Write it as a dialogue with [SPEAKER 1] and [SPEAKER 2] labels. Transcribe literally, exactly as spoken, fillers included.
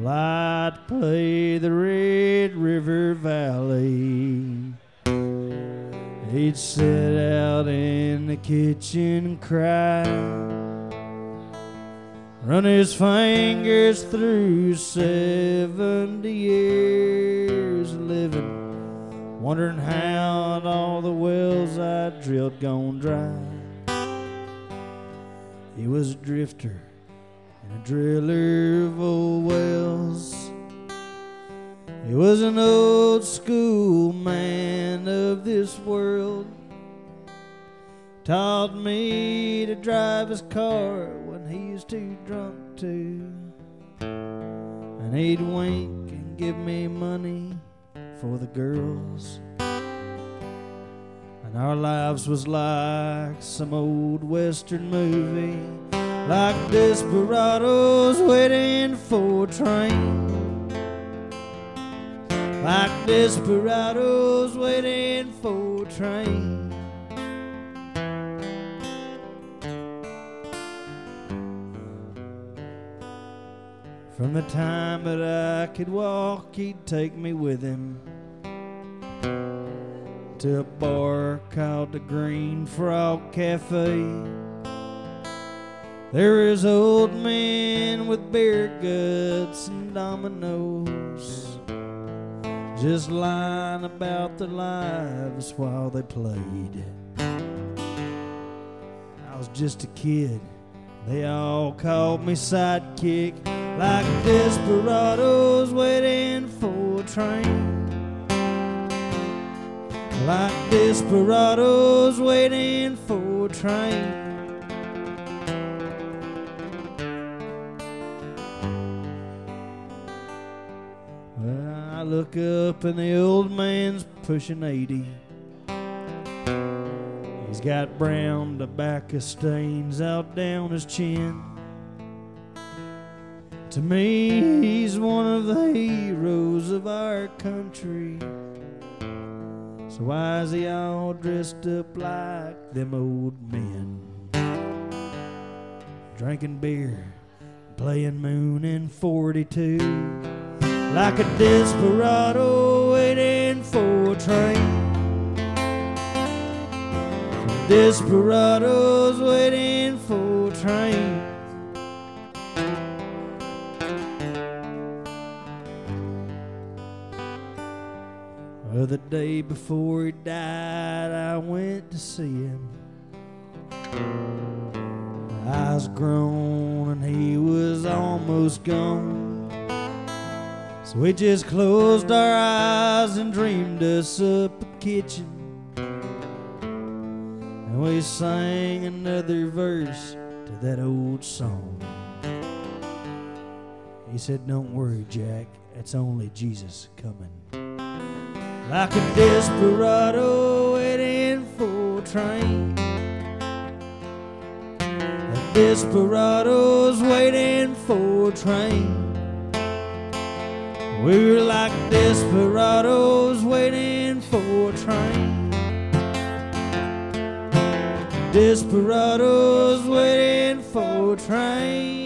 [SPEAKER 1] Well, I'd play the Red River Valley. He'd sit out in the kitchen and cry, run his fingers through seventy years of living, wondering how all the wells I drilled gone dry. He was a drifter and a driller of old wells. He was an old school man of this world. Taught me to drive his car when he was too drunk to. And he'd wink and give me money for the girls. And our lives was like some old western movie, like desperados waiting for a train. Like desperados waiting for a train. From the time that I could walk, he'd take me with him to a bar called the Green Frog Cafe. There is old men with beer guts and dominoes, just lying about their lives while they played. I was just a kid, they all called me sidekick, like desperados waiting for a train. Like desperados waiting for a train. Well, I look up and the old man's pushing eighty. He's got brown tobacco stains out down his chin. To me, he's one of the heroes of our country. So why is he all dressed up like them old men? Drinking beer, playing Moon in forty-two, like a desperado waiting for a train. Desperados waiting for a train. Well, the day before he died, I went to see him. I was grown and he was almost gone. So we just closed our eyes and dreamed us up a kitchen. And we sang another verse to that old song. He said, "Don't worry, Jack, it's only Jesus coming." Like a desperado waiting for a train. The desperados waiting for a train. We were like desperados waiting for a train. Desperados waiting for a train.